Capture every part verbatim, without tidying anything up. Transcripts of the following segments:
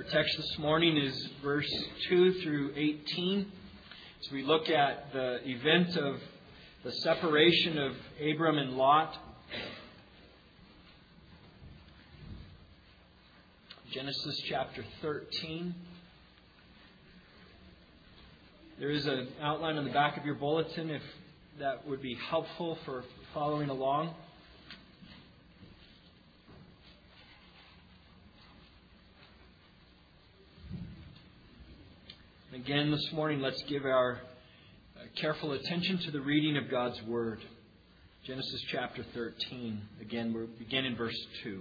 text this morning is verse two through eighteen. As we look at the event of the separation of Abram and Lot. Genesis chapter thirteen. There is an outline on the back of your bulletin if that would be helpful for following along. Again, this morning, let's give our uh, careful attention to the reading of God's Word. Genesis chapter thirteen. Again, we'll begin in verse two.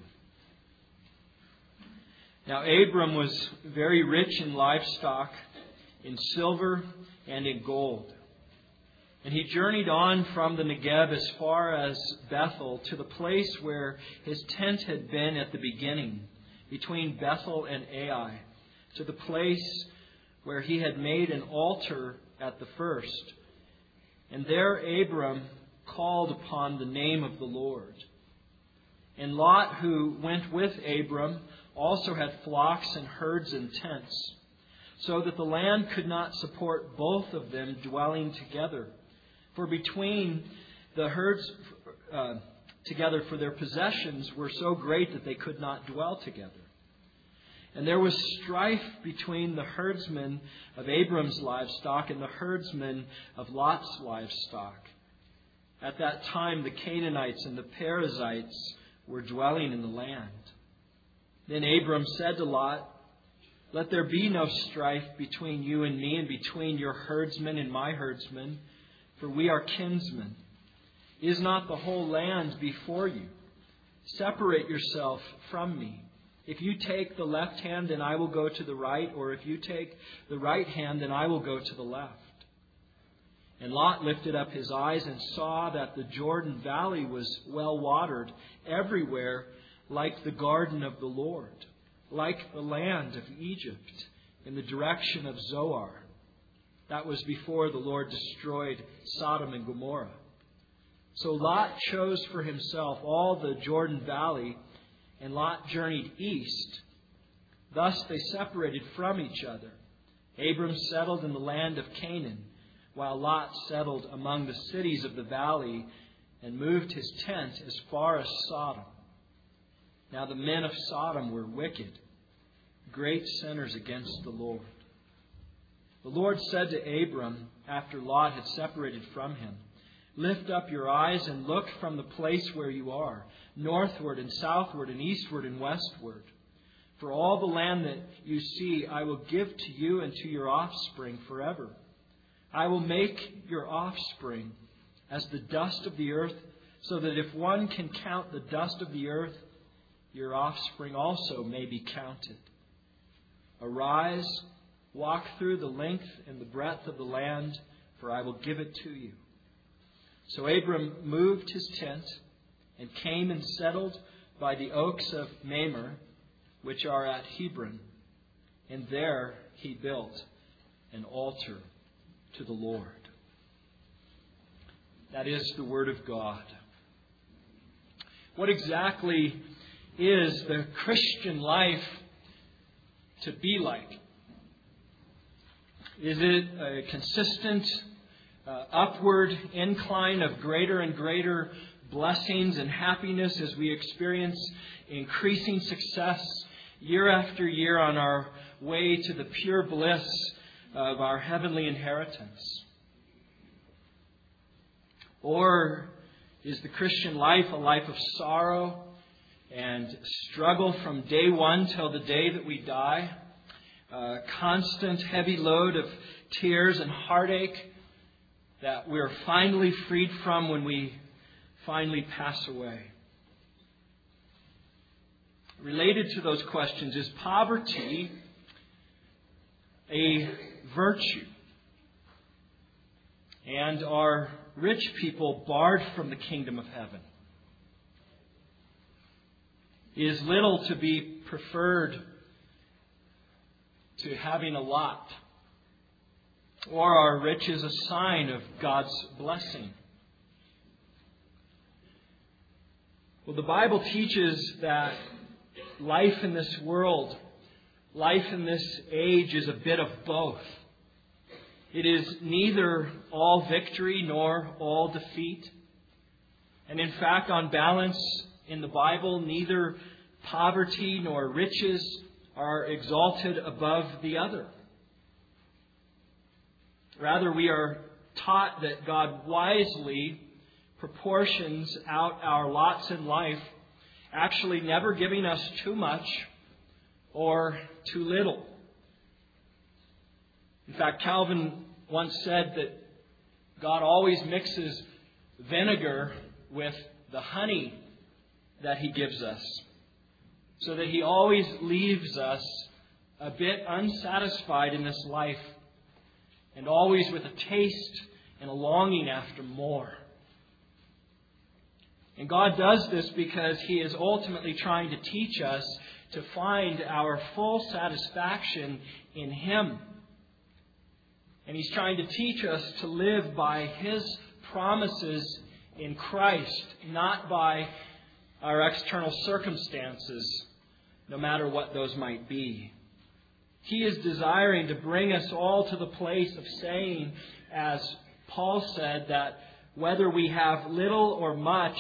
Now Abram was very rich in livestock, in silver, and in gold. And he journeyed on from the Negeb as far as Bethel to the place where his tent had been at the beginning, between Bethel and Ai, to the place where he had made an altar at the first. And there Abram called upon the name of the Lord. And Lot, who went with Abram, also had flocks and herds and tents, so that the land could not support both of them dwelling together. For between the herds uh, together for their possessions were so great that they could not dwell together. And there was strife between the herdsmen of Abram's livestock and the herdsmen of Lot's livestock. At that time, the Canaanites and the Perizzites were dwelling in the land. Then Abram said to Lot, "Let there be no strife between you and me, and between your herdsmen and my herdsmen, for we are kinsmen. Is not the whole land before you? Separate yourself from me. If you take the left hand, then I will go to the right, or if you take the right hand, then I will go to the left." And Lot lifted up his eyes and saw that the Jordan Valley was well watered everywhere, like the garden of the Lord, like the land of Egypt, in the direction of Zoar. That was before the Lord destroyed Sodom and Gomorrah. So Lot chose for himself all the Jordan Valley, and Lot journeyed east. Thus they separated from each other. Abram settled in the land of Canaan, while Lot settled among the cities of the valley and moved his tent as far as Sodom. Now the men of Sodom were wicked, great sinners against the Lord. The Lord said to Abram, after Lot had separated from him, "Lift up your eyes and look from the place where you are, northward and southward and eastward and westward. For all the land that you see I will give to you and to your offspring forever. I will make your offspring as the dust of the earth, so that if one can count the dust of the earth, your offspring also may be counted. Arise, walk through the length and the breadth of the land, for I will give it to you." So Abram moved his tent and came and settled by the oaks of Mamre, which are at Hebron. And there he built an altar to the Lord. That is the Word of God. What exactly is the Christian life to be like? Is it a consistent Uh, upward incline of greater and greater blessings and happiness as we experience increasing success year after year on our way to the pure bliss of our heavenly inheritance? Or is the Christian life a life of sorrow and struggle from day one till the day that we die? A constant heavy load of tears and heartache that we're finally freed from when we finally pass away. Related to those questions, is poverty a virtue? And are rich people barred from the kingdom of heaven? Is little to be preferred to having a lot? Or are riches a sign of God's blessing? Well, the Bible teaches that life in this world life in this age is a bit of both. It is neither all victory nor all defeat. And in fact, on balance, in the Bible, neither poverty nor riches are exalted above the other. Rather, we are taught that God wisely proportions out our lots in life, actually never giving us too much or too little. In fact, Calvin once said that God always mixes vinegar with the honey that He gives us, so that He always leaves us a bit unsatisfied in this life, and always with a taste and a longing after more. And God does this because He is ultimately trying to teach us to find our full satisfaction in Him. And He's trying to teach us to live by His promises in Christ, not by our external circumstances, no matter what those might be. He is desiring to bring us all to the place of saying, as Paul said, that whether we have little or much,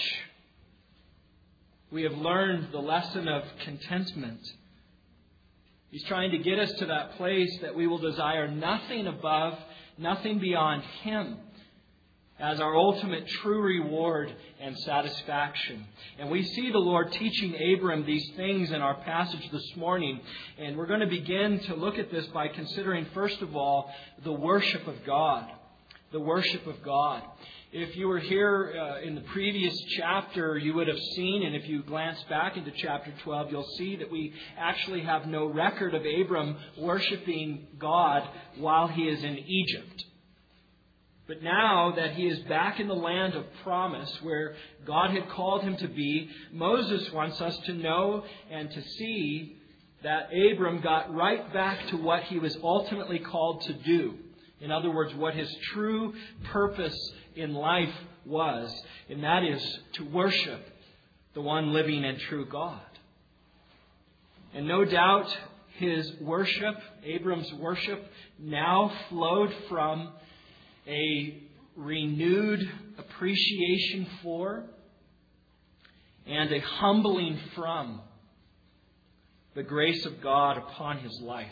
we have learned the lesson of contentment. He's trying to get us to that place that we will desire nothing above, nothing beyond Him as our ultimate true reward and satisfaction. And we see the Lord teaching Abram these things in our passage this morning. And we're going to begin to look at this by considering, first of all, the worship of God. The worship of God. If you were here uh, in the previous chapter, you would have seen, and if you glance back into chapter twelve, you'll see that we actually have no record of Abram worshiping God while he is in Egypt. But now that he is back in the land of promise where God had called him to be, Moses wants us to know and to see that Abram got right back to what he was ultimately called to do. In other words, what his true purpose in life was, and that is to worship the one living and true God. And no doubt his worship, Abram's worship, now flowed from a renewed appreciation for and a humbling from the grace of God upon his life.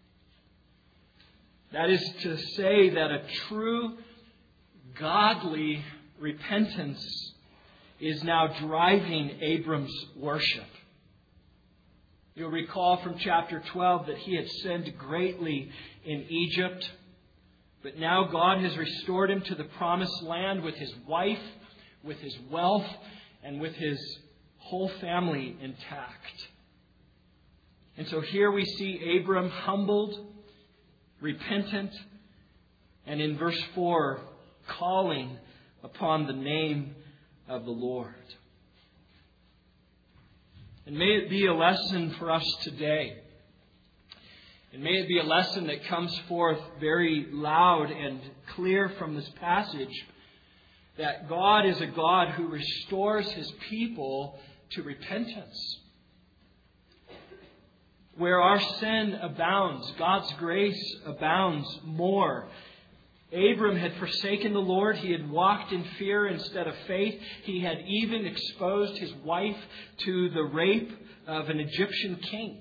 That is to say that a true godly repentance is now driving Abram's worship. You'll recall from chapter twelve that he had sinned greatly in Egypt. But now God has restored him to the promised land with his wife, with his wealth, and with his whole family intact. And so here we see Abram humbled, repentant, and in verse four, calling upon the name of the Lord. And may it be a lesson for us today. And may it be a lesson that comes forth very loud and clear from this passage, that God is a God who restores His people to repentance. Where our sin abounds, God's grace abounds more. Abram had forsaken the Lord. He had walked in fear instead of faith. He had even exposed his wife to the rape of an Egyptian king.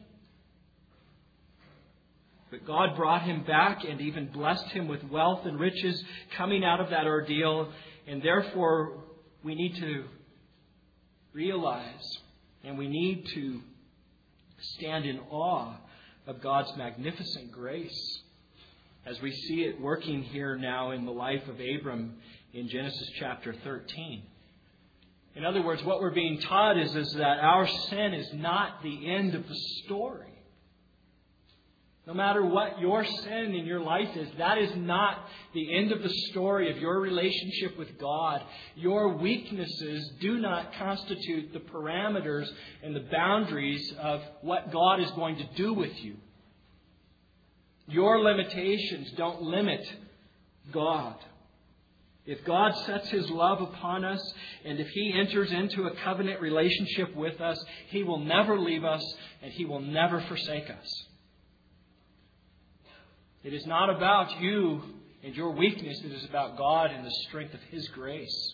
But God brought him back and even blessed him with wealth and riches coming out of that ordeal. And therefore, we need to realize and we need to stand in awe of God's magnificent grace as we see it working here now in the life of Abram in Genesis chapter thirteen. In other words, what we're being taught is, is that our sin is not the end of the story. No matter what your sin in your life is, that is not the end of the story of your relationship with God. Your weaknesses do not constitute the parameters and the boundaries of what God is going to do with you. Your limitations don't limit God. If God sets His love upon us, and if He enters into a covenant relationship with us, He will never leave us and He will never forsake us. It is not about you and your weakness. It is about God and the strength of His grace.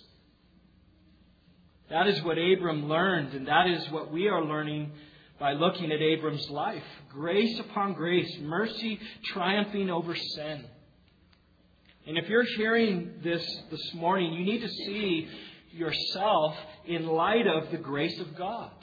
That is what Abram learned, and that is what we are learning by looking at Abram's life. Grace upon grace, mercy triumphing over sin. And if you're hearing this this morning, you need to see yourself in light of the grace of God.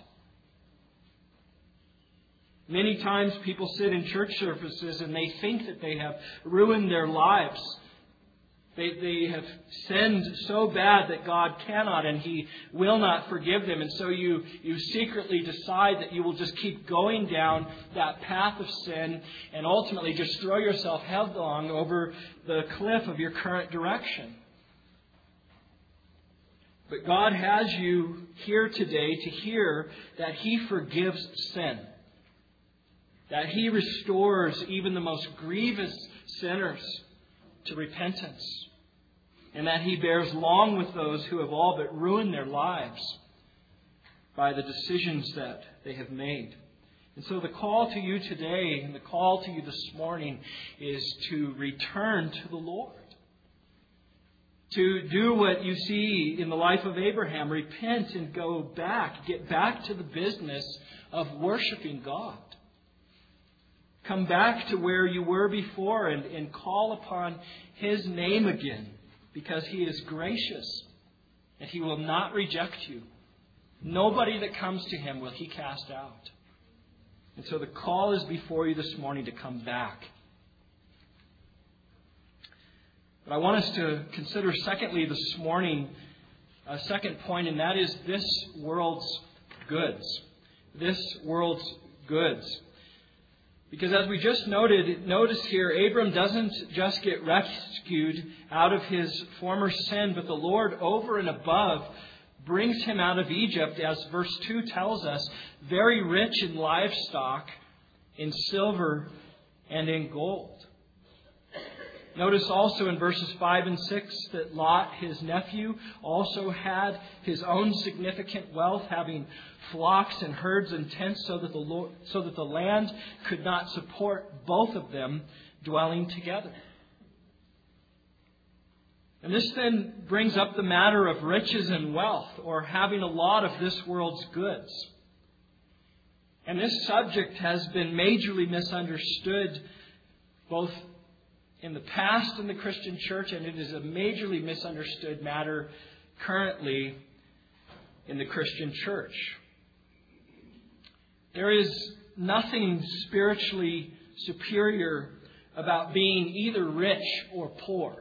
Many times people sit in church services and they think that they have ruined their lives. They, they have sinned so bad that God cannot and He will not forgive them. And so you, you secretly decide that you will just keep going down that path of sin and ultimately just throw yourself headlong over the cliff of your current direction. But God has you here today to hear that He forgives sin. That He restores even the most grievous sinners to repentance. And that He bears long with those who have all but ruined their lives by the decisions that they have made. And so the call to you today and the call to you this morning is to return to the Lord. To do what you see in the life of Abraham. Repent and go back. Get back to the business of worshiping God. Come back to where you were before and, and call upon His name again. Because He is gracious and He will not reject you. Nobody that comes to Him will He cast out. And so the call is before you this morning to come back. But I want us to consider secondly this morning a second point, and that is this world's goods. This world's goods. Because as we just noted, notice here, Abram doesn't just get rescued out of his former sin, but the Lord over and above brings him out of Egypt, as verse two tells us, very rich in livestock, in silver, and in gold. Notice also in verses five and six that Lot, his nephew, also had his own significant wealth, having flocks and herds and tents, so that the Lord, so that the land could not support both of them dwelling together. And this then brings up the matter of riches and wealth, or having a lot of this world's goods. And this subject has been majorly misunderstood both in the past in the Christian church, and it is a majorly misunderstood matter currently in the Christian church. There is nothing spiritually superior about being either rich or poor.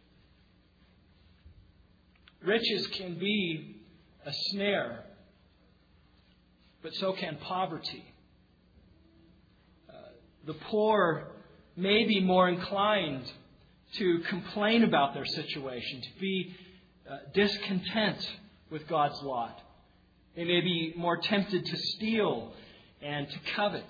Riches can be a snare, but so can poverty. Uh, the poor may be more inclined to complain about their situation, to be uh, discontent with God's lot. They may be more tempted to steal and to covet.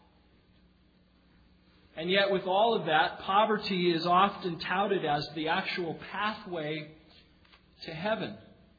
And yet with all of that, poverty is often touted as the actual pathway to heaven.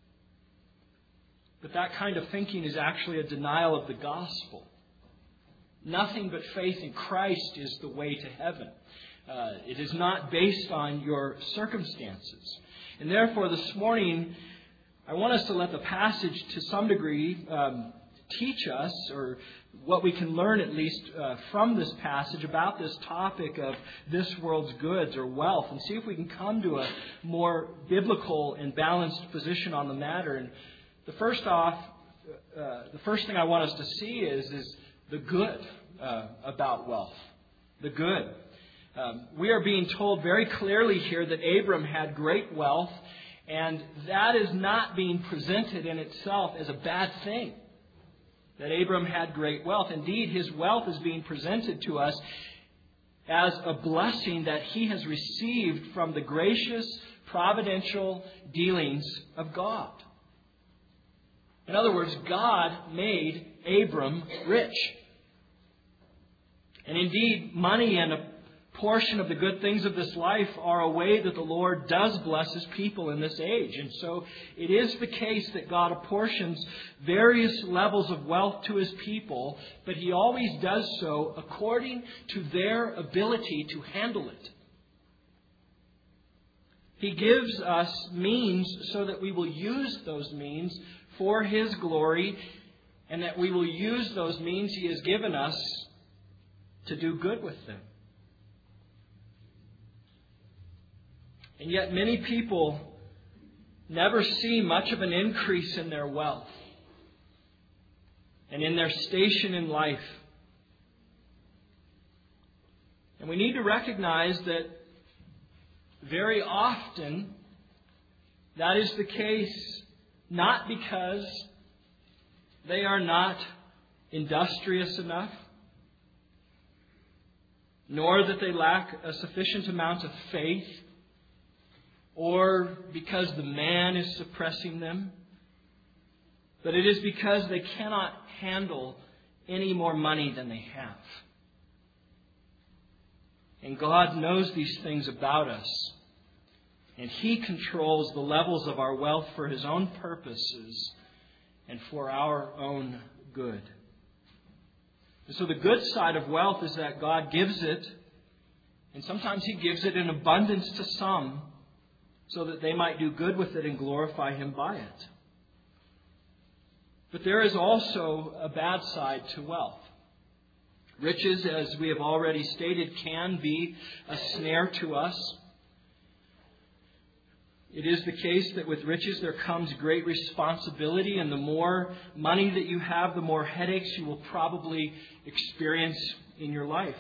But that kind of thinking is actually a denial of the gospel. Nothing but faith in Christ is the way to heaven. Uh, it is not based on your circumstances. And therefore, this morning, I want us to let the passage to some degree um, teach us, or what we can learn at least uh, from this passage about this topic of this world's goods or wealth, and see if we can come to a more biblical and balanced position on the matter. And the first off, uh, the first thing I want us to see is, is the good uh, about wealth. The good. Um, we are being told very clearly here that Abram had great wealth, and that is not being presented in itself as a bad thing. That Abram had great wealth. Indeed, his wealth is being presented to us as a blessing that he has received from the gracious, providential dealings of God. In other words, God made Abram rich. And indeed, money and a portion of the good things of this life are a way that the Lord does bless His people in this age. And so it is the case that God apportions various levels of wealth to His people, but He always does so according to their ability to handle it. He gives us means so that we will use those means for His glory, and that we will use those means He has given us to do good with them. And yet many people never see much of an increase in their wealth and in their station in life. And we need to recognize that very often that is the case not because they are not industrious enough, nor that they lack a sufficient amount of faith, or because the man is suppressing them, but it is because they cannot handle any more money than they have. And God knows these things about us, and He controls the levels of our wealth for His own purposes and for our own good. And so the good side of wealth is that God gives it, and sometimes He gives it in abundance to some, so that they might do good with it and glorify Him by it. But there is also a bad side to wealth. Riches, as we have already stated, can be a snare to us. It is the case that with riches there comes great responsibility, and the more money that you have, the more headaches you will probably experience in your life.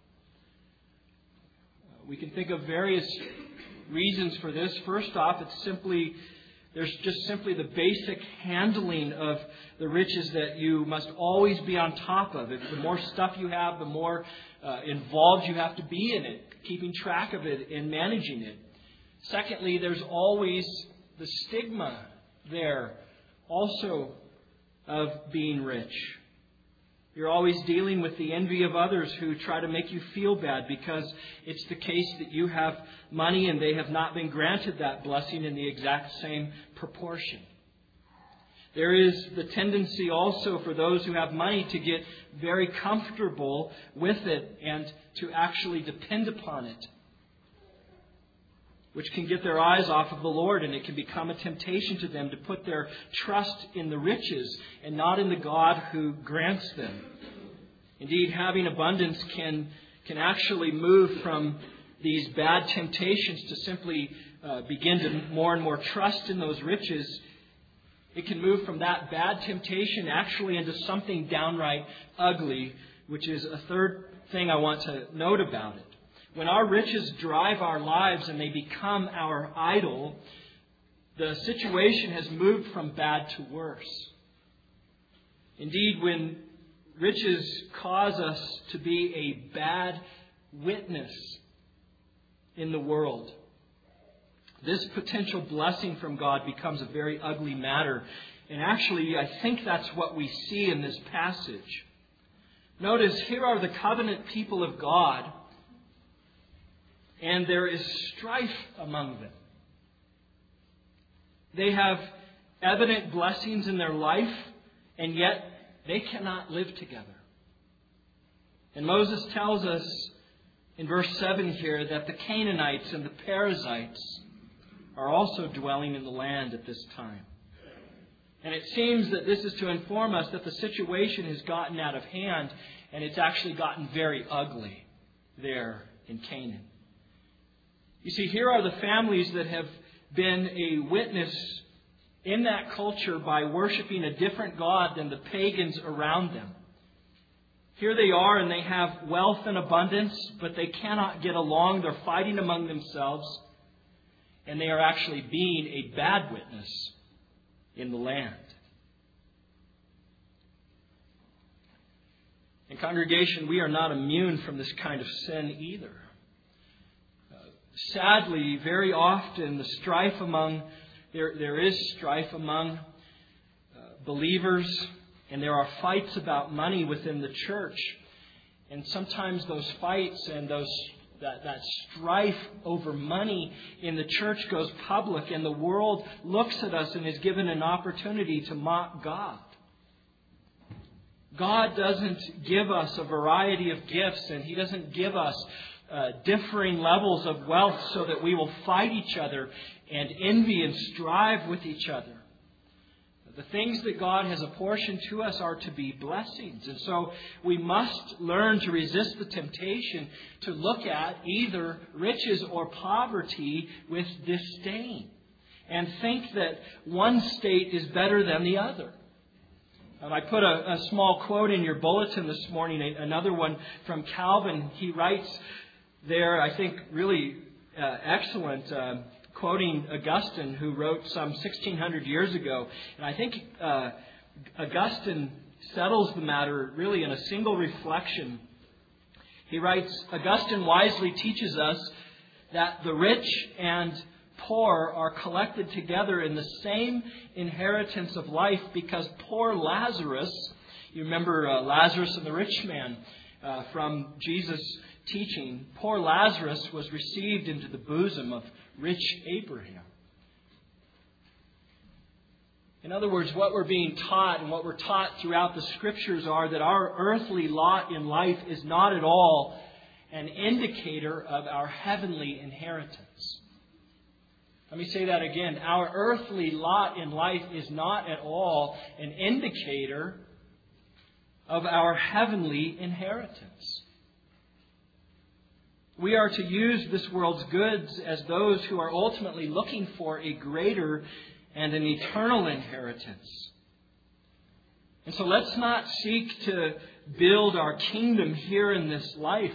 We can think of various reasons for this. First off, it's simply there's just simply the basic handling of the riches that you must always be on top of. The more stuff you have, the more uh, involved you have to be in it, keeping track of it and managing it. Secondly, there's always the stigma there also of being rich. You're always dealing with the envy of others who try to make you feel bad because it's the case that you have money and they have not been granted that blessing in the exact same proportion. There is the tendency also for those who have money to get very comfortable with it and to actually depend upon it, which can get their eyes off of the Lord, and it can become a temptation to them to put their trust in the riches and not in the God who grants them. Indeed, having abundance can, can actually move from these bad temptations to simply uh, begin to more and more trust in those riches. It can move from that bad temptation actually into something downright ugly, which is a third thing I want to note about it. When our riches drive our lives and they become our idol, the situation has moved from bad to worse. Indeed, when riches cause us to be a bad witness in the world, this potential blessing from God becomes a very ugly matter. And actually, I think that's what we see in this passage. Notice, here are the covenant people of God, and there is strife among them. They have evident blessings in their life, and yet they cannot live together. And Moses tells us in verse seven here that the Canaanites and the Perizzites are also dwelling in the land at this time. And it seems that this is to inform us that the situation has gotten out of hand, and it's actually gotten very ugly there in Canaan. You see, here are the families that have been a witness in that culture by worshiping a different god than the pagans around them. Here they are, and they have wealth and abundance, but they cannot get along. They're fighting among themselves, and they are actually being a bad witness in the land. In congregation, we are not immune from this kind of sin either. Sadly, very often the strife among, there, there is strife among uh, believers, and there are fights about money within the church. And sometimes those fights and those that, that strife over money in the church goes public, and the world looks at us and is given an opportunity to mock God. God doesn't give us a variety of gifts, and He doesn't give us uh, differing levels of wealth so that we will fight each other and envy and strive with each other. The things that God has apportioned to us are to be blessings. And so we must learn to resist the temptation to look at either riches or poverty with disdain and think that one state is better than the other. Um, I put a, a small quote in your bulletin this morning, another one from Calvin. He writes there, I think, really uh, excellent, uh, quoting Augustine, who wrote some sixteen hundred years ago. And I think uh, Augustine settles the matter really in a single reflection. He writes, Augustine wisely teaches us that the rich and poor are collected together in the same inheritance of life, because poor Lazarus, you remember uh, Lazarus and the rich man uh, from Jesus' teaching, poor Lazarus was received into the bosom of rich Abraham. In other words, what we're being taught and what we're taught throughout the Scriptures are that our earthly lot in life is not at all an indicator of our heavenly inheritance. Let me say that again. Our earthly lot in life is not at all an indicator of our heavenly inheritance. We are to use this world's goods as those who are ultimately looking for a greater and an eternal inheritance. And so let's not seek to build our kingdom here in this life.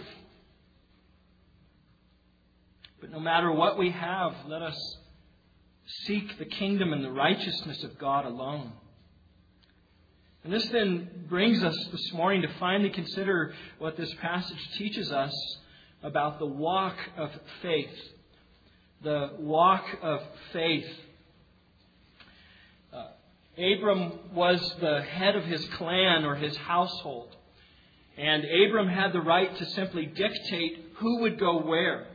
But no matter what we have, let us seek the kingdom and the righteousness of God alone. And this then brings us this morning to finally consider what this passage teaches us about the walk of faith. The walk of faith. Uh, Abram was the head of his clan or his household. And Abram had the right to simply dictate who would go where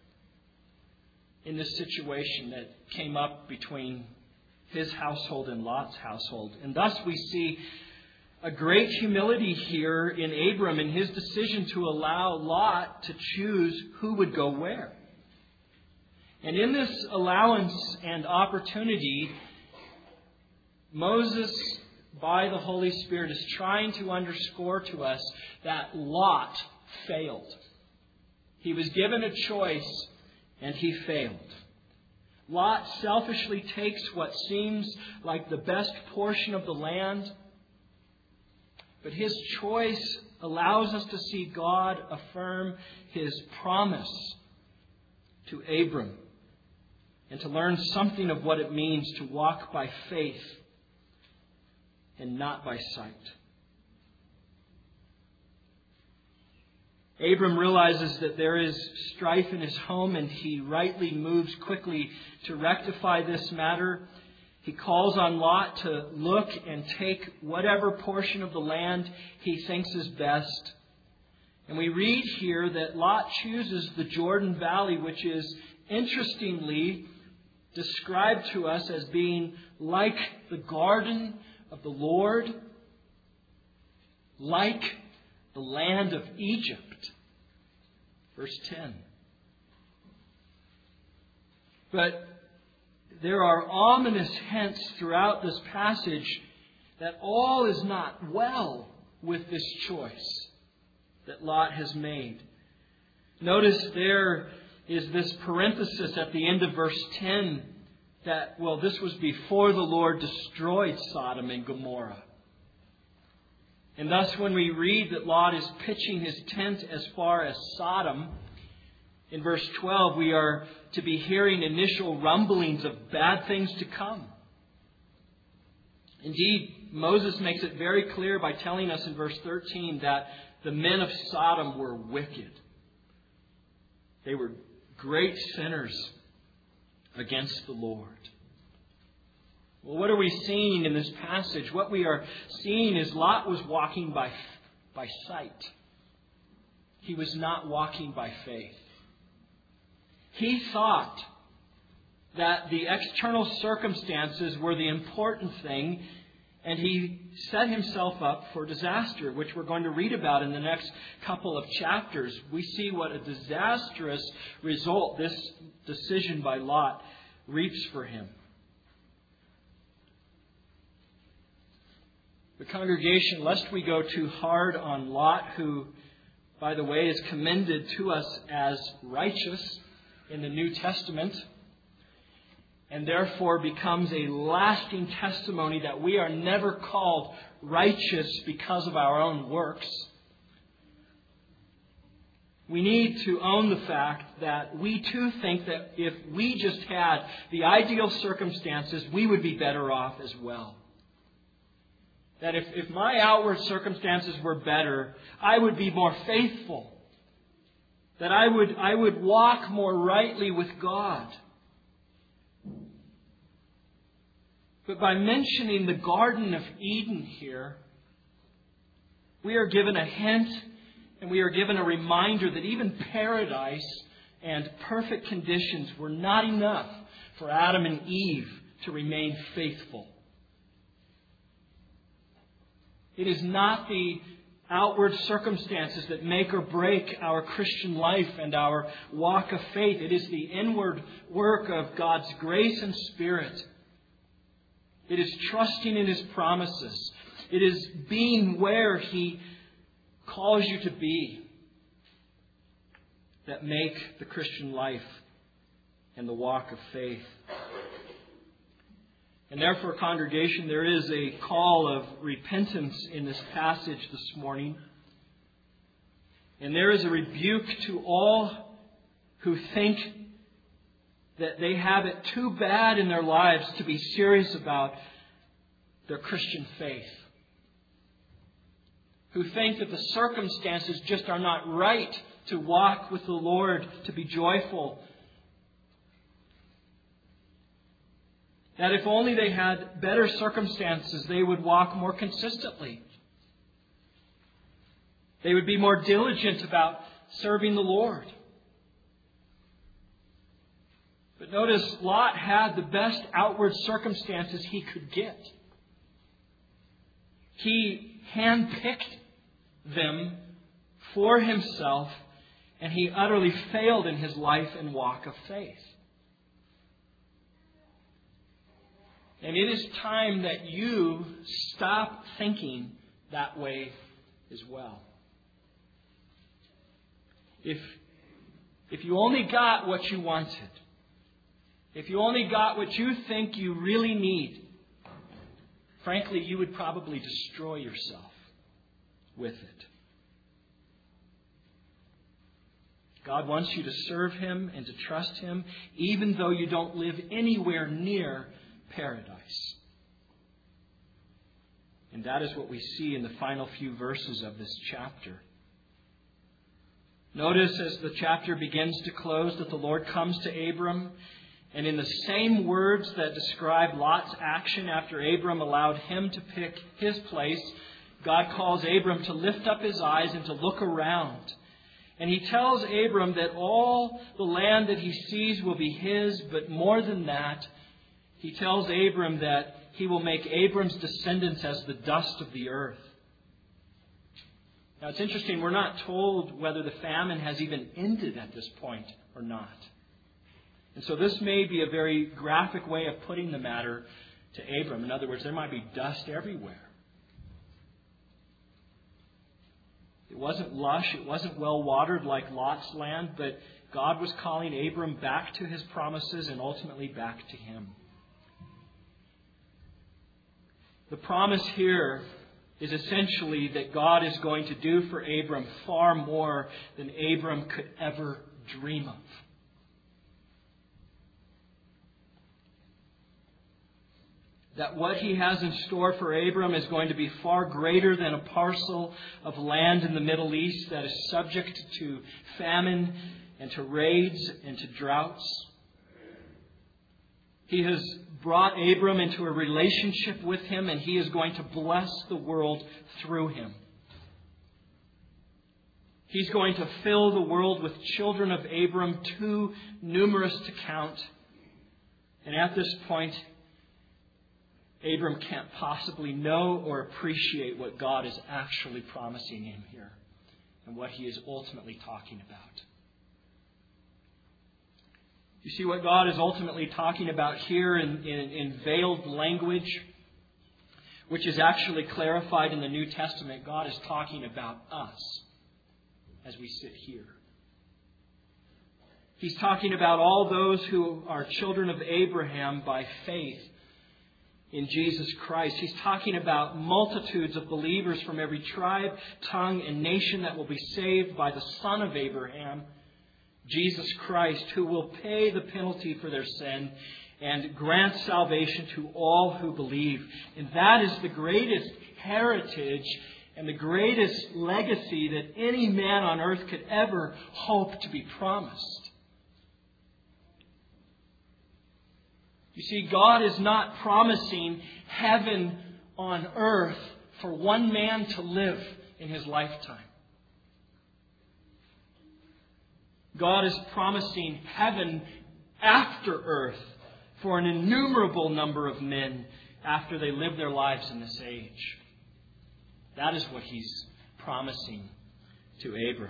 in this situation that came up between his household and Lot's household. And thus we see a great humility here in Abram in his decision to allow Lot to choose who would go where. And in this allowance and opportunity, Moses, by the Holy Spirit, is trying to underscore to us that Lot failed. He was given a choice and he failed. Lot selfishly takes what seems like the best portion of the land, but his choice allows us to see God affirm His promise to Abram and to learn something of what it means to walk by faith and not by sight. Abram realizes that there is strife in his home, and he rightly moves quickly to rectify this matter. He calls on Lot to look and take whatever portion of the land he thinks is best. And we read here that Lot chooses the Jordan Valley, which is interestingly described to us as being like the garden of the Lord, like the land of Egypt. Verse ten. But there are ominous hints throughout this passage that all is not well with this choice that Lot has made. Notice there is this parenthesis at the end of verse ten that, well, this was before the Lord destroyed Sodom and Gomorrah. And thus when we read that Lot is pitching his tent as far as Sodom, in verse twelve, we are to be hearing initial rumblings of bad things to come. Indeed, Moses makes it very clear by telling us in verse thirteen that the men of Sodom were wicked. They were great sinners against the Lord. Well, what are we seeing in this passage? What we are seeing is Lot was walking by, by sight. He was not walking by faith. He thought that the external circumstances were the important thing, and he set himself up for disaster, which we're going to read about in the next couple of chapters. We see what a disastrous result this decision by Lot reaps for him. The congregation, lest we go too hard on Lot, who, by the way, is commended to us as righteous in the New Testament, and therefore becomes a lasting testimony that we are never called righteous because of our own works. We need to own the fact that we too think that if we just had the ideal circumstances, we would be better off as well. That if, if my outward circumstances were better, I would be more faithful. That I would, I would walk more rightly with God. But by mentioning the Garden of Eden here, we are given a hint and we are given a reminder that even paradise and perfect conditions were not enough for Adam and Eve to remain faithful. It is not the outward circumstances that make or break our Christian life and our walk of faith. It is the inward work of God's grace and Spirit. It is trusting in His promises. It is being where He calls you to be that make the Christian life and the walk of faith. And therefore, congregation, there is a call of repentance in this passage this morning. And there is a rebuke to all who think that they have it too bad in their lives to be serious about their Christian faith. Who think that the circumstances just are not right to walk with the Lord, to be joyful. That if only they had better circumstances, they would walk more consistently. They would be more diligent about serving the Lord. But notice, Lot had the best outward circumstances he could get. He handpicked them for himself, and he utterly failed in his life and walk of faith. And it is time that you stop thinking that way as well. If, if you only got what you wanted, if you only got what you think you really need, frankly, you would probably destroy yourself with it. God wants you to serve Him and to trust Him, even though you don't live anywhere near paradise. And that is what we see in the final few verses of this chapter. Notice as the chapter begins to close that the Lord comes to Abram, and in the same words that describe Lot's action after Abram allowed him to pick his place, God calls Abram to lift up his eyes and to look around. And He tells Abram that all the land that he sees will be his, but more than that, He tells Abram that He will make Abram's descendants as the dust of the earth. Now it's interesting, we're not told whether the famine has even ended at this point or not. And so this may be a very graphic way of putting the matter to Abram. In other words, there might be dust everywhere. It wasn't lush, it wasn't well watered like Lot's land, but God was calling Abram back to His promises and ultimately back to Him. The promise here is essentially that God is going to do for Abram far more than Abram could ever dream of. That what He has in store for Abram is going to be far greater than a parcel of land in the Middle East that is subject to famine and to raids and to droughts. He has brought Abram into a relationship with Him, and He is going to bless the world through him. He's going to fill the world with children of Abram, too numerous to count. And at this point, Abram can't possibly know or appreciate what God is actually promising him here and what he is ultimately talking about. You see what God is ultimately talking about here in, in, in veiled language, which is actually clarified in the New Testament. God is talking about us as we sit here. He's talking about all those who are children of Abraham by faith in Jesus Christ. He's talking about multitudes of believers from every tribe, tongue, and nation that will be saved by the Son of Abraham, Jesus Christ, who will pay the penalty for their sin and grant salvation to all who believe. And that is the greatest heritage and the greatest legacy that any man on earth could ever hope to be promised. You see, God is not promising heaven on earth for one man to live in his lifetime. God is promising heaven after earth for an innumerable number of men after they live their lives in this age. That is what He's promising to Abram.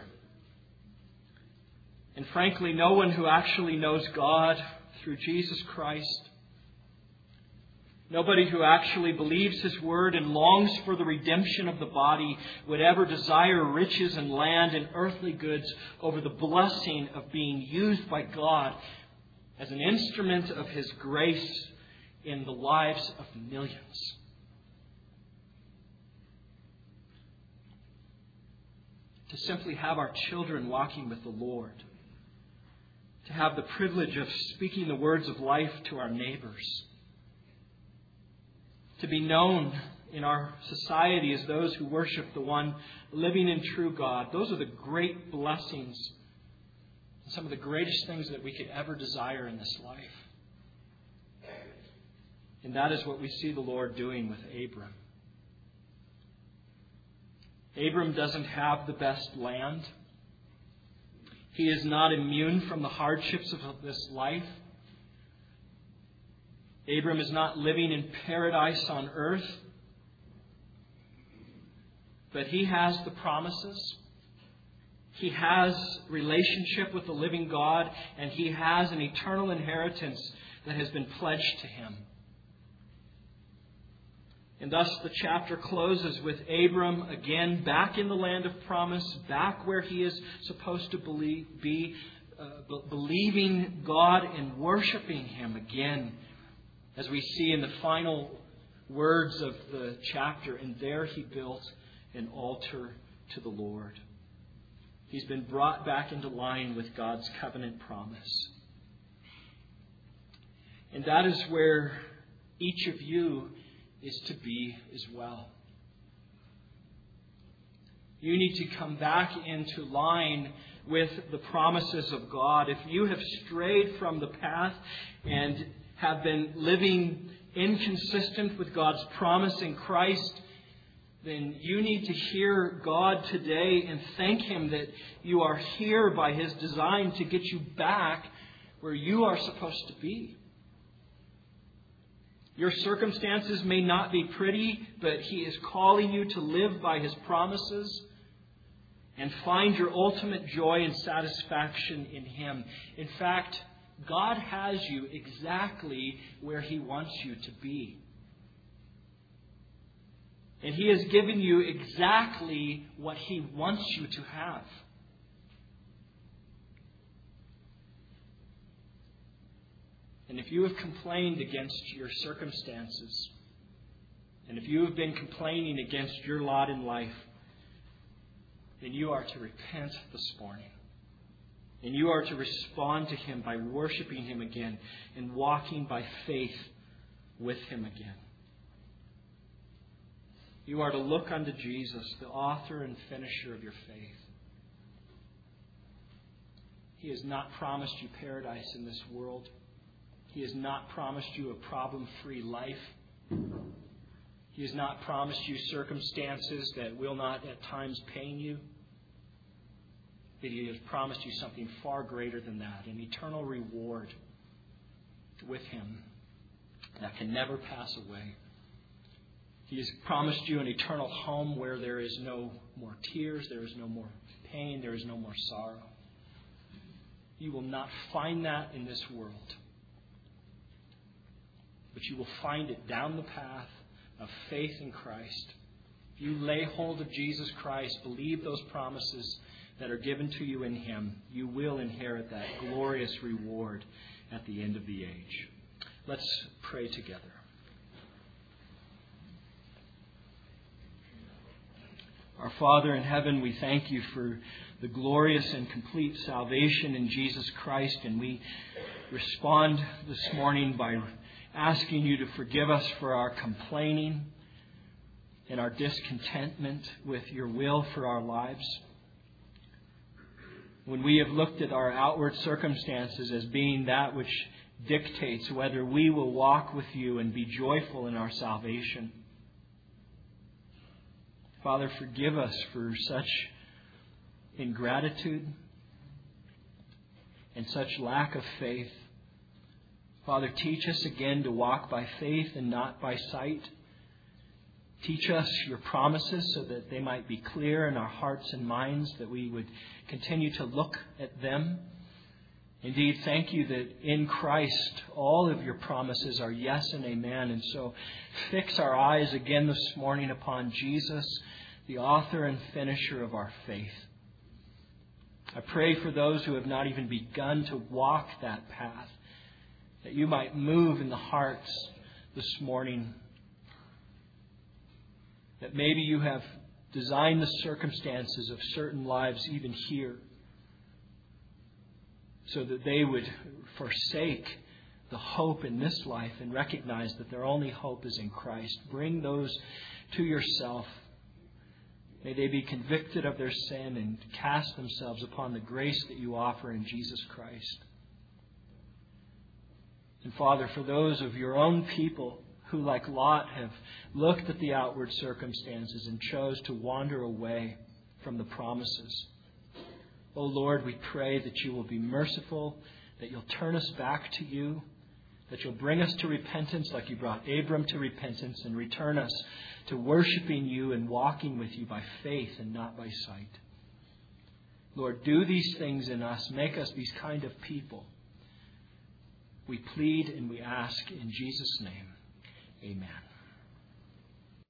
And frankly, no one who actually knows God through Jesus Christ, nobody who actually believes His Word and longs for the redemption of the body would ever desire riches and land and earthly goods over the blessing of being used by God as an instrument of His grace in the lives of millions. To simply have our children walking with the Lord. To have the privilege of speaking the words of life to our neighbors. To be known in our society as those who worship the one living and true God. Those are the great blessings. And some of the greatest things that we could ever desire in this life. And that is what we see the Lord doing with Abram. Abram doesn't have the best land. He is not immune from the hardships of this life. Abram is not living in paradise on earth. But he has the promises. He has relationship with the living God. And he has an eternal inheritance that has been pledged to him. And thus the chapter closes with Abram again back in the land of promise, back where he is supposed to believe, be, uh, believing God and worshiping Him again. As we see in the final words of the chapter, and there he built an altar to the Lord. He's been brought back into line with God's covenant promise. And that is where each of you is to be as well. You need to come back into line with the promises of God. If you have strayed from the path and have been living inconsistent with God's promise in Christ, then you need to hear God today and thank Him that you are here by His design to get you back where you are supposed to be. Your circumstances may not be pretty, but He is calling you to live by His promises and find your ultimate joy and satisfaction in Him. In fact, God has you exactly where He wants you to be. And He has given you exactly what He wants you to have. And if you have complained against your circumstances, and if you have been complaining against your lot in life, then you are to repent this morning. And you are to respond to Him by worshiping Him again and walking by faith with Him again. You are to look unto Jesus, the author and finisher of your faith. He has not promised you paradise in this world. He has not promised you a problem-free life. He has not promised you circumstances that will not at times pain you. that He has promised you something far greater than that, an eternal reward with Him that can never pass away. He has promised you an eternal home where there is no more tears, there is no more pain, there is no more sorrow. You will not find that in this world. But you will find it down the path of faith in Christ. If you lay hold of Jesus Christ, believe those promises that are given to you in Him, you will inherit that glorious reward at the end of the age. Let's pray together. Our Father in heaven, we thank you for the glorious and complete salvation in Jesus Christ, and we respond this morning by asking you to forgive us for our complaining and our discontentment with your will for our lives. When we have looked at our outward circumstances as being that which dictates whether we will walk with you and be joyful in our salvation. Father, forgive us for such ingratitude and such lack of faith. Father, teach us again to walk by faith and not by sight. Teach us your promises so that they might be clear in our hearts and minds, that we would continue to look at them. Indeed, thank you that in Christ all of your promises are yes and amen. And so fix our eyes again this morning upon Jesus, the author and finisher of our faith. I pray for those who have not even begun to walk that path, that you might move in the hearts this morning, that maybe you have designed the circumstances of certain lives even here so that they would forsake the hope in this life and recognize that their only hope is in Christ. Bring those to yourself. May they be convicted of their sin and cast themselves upon the grace that you offer in Jesus Christ. And Father, for those of your own people who, like Lot, have looked at the outward circumstances and chose to wander away from the promises, oh Lord, we pray that you will be merciful, that you'll turn us back to you, that you'll bring us to repentance like you brought Abram to repentance, and return us to worshiping you and walking with you by faith and not by sight. Lord, do these things in us. Make us these kind of people. We plead and we ask in Jesus' name. Amen.